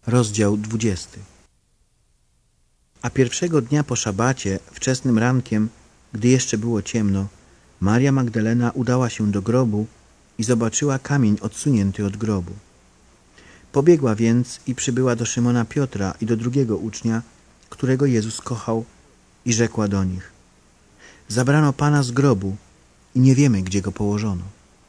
Rozdział 20. A pierwszego dnia po szabacie, wczesnym rankiem, gdy jeszcze było ciemno, Maria Magdalena udała się do grobu i zobaczyła kamień odsunięty od grobu. Pobiegła więc i przybyła do Szymona Piotra i do drugiego ucznia, którego Jezus kochał, i rzekła do nich: Zabrano Pana z grobu i nie wiemy, gdzie go położono.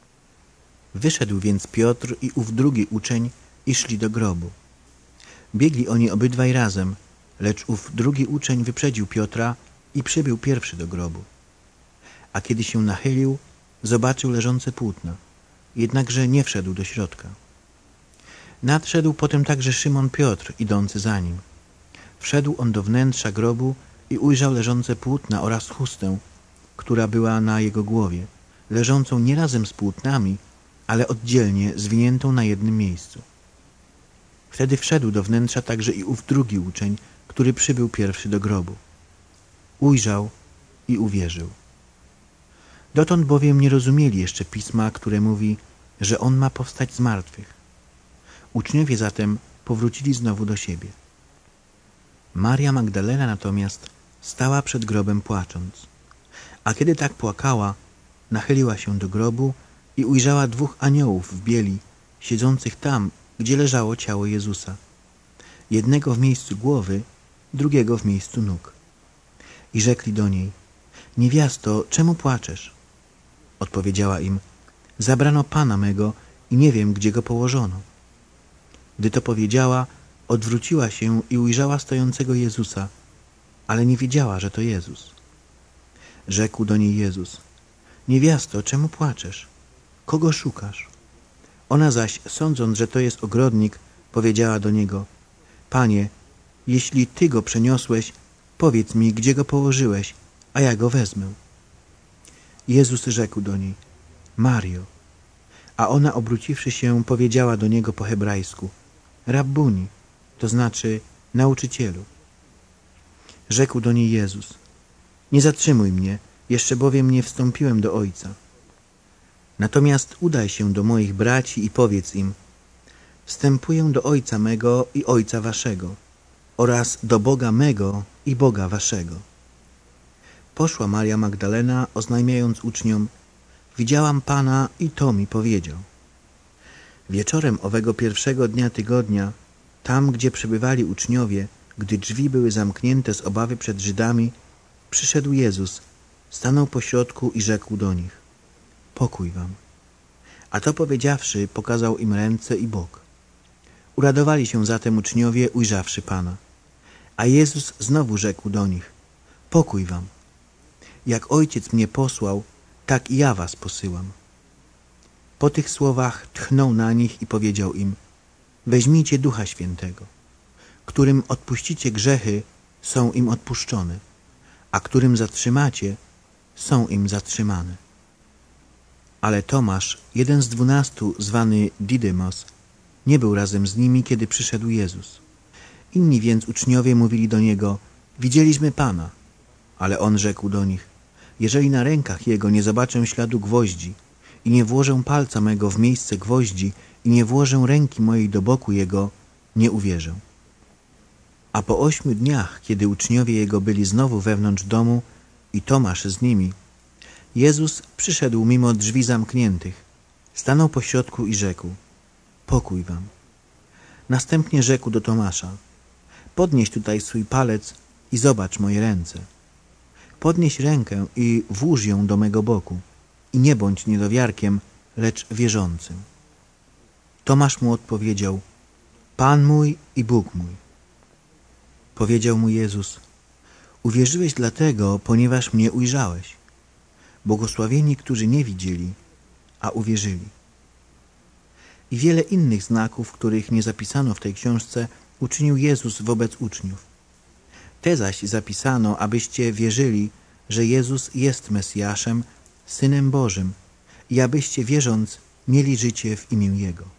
Wyszedł więc Piotr i ów drugi uczeń i szli do grobu. Biegli oni obydwaj razem, lecz ów drugi uczeń wyprzedził Piotra i przybył pierwszy do grobu. A kiedy się nachylił, zobaczył leżące płótna, jednakże nie wszedł do środka. Nadszedł potem także Szymon Piotr, idący za nim. Wszedł on do wnętrza grobu i ujrzał leżące płótna oraz chustę, która była na jego głowie, leżącą nie razem z płótnami, ale oddzielnie zwiniętą na jednym miejscu. Wtedy wszedł do wnętrza także i ów drugi uczeń, który przybył pierwszy do grobu. Ujrzał i uwierzył. Dotąd bowiem nie rozumieli jeszcze pisma, które mówi, że on ma powstać z martwych. Uczniowie zatem powrócili znowu do siebie. Maria Magdalena natomiast stała przed grobem płacząc. A kiedy tak płakała, nachyliła się do grobu i ujrzała dwóch aniołów w bieli, siedzących tam, gdzie leżało ciało Jezusa. Jednego w miejscu głowy, drugiego w miejscu nóg. I rzekli do niej: Niewiasto, czemu płaczesz? Odpowiedziała im: Zabrano Pana mego i nie wiem, gdzie go położono. Gdy to powiedziała, odwróciła się i ujrzała stojącego Jezusa, ale nie wiedziała, że to Jezus. Rzekł do niej Jezus: Niewiasto, czemu płaczesz? Kogo szukasz? Ona zaś, sądząc, że to jest ogrodnik, powiedziała do niego: Panie, jeśli Ty go przeniosłeś, powiedz mi, gdzie go położyłeś, a ja go wezmę. Jezus rzekł do niej: Mario. A ona, obróciwszy się, powiedziała do niego po hebrajsku: Rabbuni, to znaczy nauczycielu. Rzekł do niej Jezus: Nie zatrzymuj mnie, jeszcze bowiem nie wstąpiłem do Ojca. Natomiast udaj się do moich braci i powiedz im: Wstępuję do Ojca mego i Ojca waszego oraz do Boga mego i Boga waszego. Poszła Maria Magdalena, oznajmiając uczniom: Widziałam Pana i to mi powiedział. Wieczorem owego pierwszego dnia tygodnia, tam gdzie przebywali uczniowie, gdy drzwi były zamknięte z obawy przed Żydami, przyszedł Jezus, stanął pośrodku i rzekł do nich: Pokój wam. A to powiedziawszy, pokazał im ręce i bok. Uradowali się zatem uczniowie, ujrzawszy Pana. A Jezus znowu rzekł do nich: Pokój wam. Jak Ojciec mnie posłał, tak i ja was posyłam. Po tych słowach tchnął na nich i powiedział im: Weźmijcie Ducha Świętego. Którym odpuścicie grzechy, są im odpuszczone, a którym zatrzymacie, są im zatrzymane. Ale Tomasz, jeden z 12, zwany Didymos, nie był razem z nimi, kiedy przyszedł Jezus. Inni więc uczniowie mówili do Niego: Widzieliśmy Pana. Ale On rzekł do nich: Jeżeli na rękach Jego nie zobaczę śladu gwoździ i nie włożę palca mego w miejsce gwoździ i nie włożę ręki mojej do boku Jego, nie uwierzę. A po 8 dniach, kiedy uczniowie Jego byli znowu wewnątrz domu i Tomasz z nimi, Jezus przyszedł mimo drzwi zamkniętych, stanął pośrodku i rzekł: Pokój wam. Następnie rzekł do Tomasza: Podnieś tutaj swój palec i zobacz moje ręce. Podnieś rękę i włóż ją do mego boku i nie bądź niedowiarkiem, lecz wierzącym. Tomasz mu odpowiedział: Pan mój i Bóg mój. Powiedział mu Jezus: Uwierzyłeś dlatego, ponieważ mnie ujrzałeś. Błogosławieni, którzy nie widzieli, a uwierzyli. I wiele innych znaków, których nie zapisano w tej książce, uczynił Jezus wobec uczniów. Te zaś zapisano, abyście wierzyli, że Jezus jest Mesjaszem, Synem Bożym, i abyście wierząc mieli życie w imię Jego.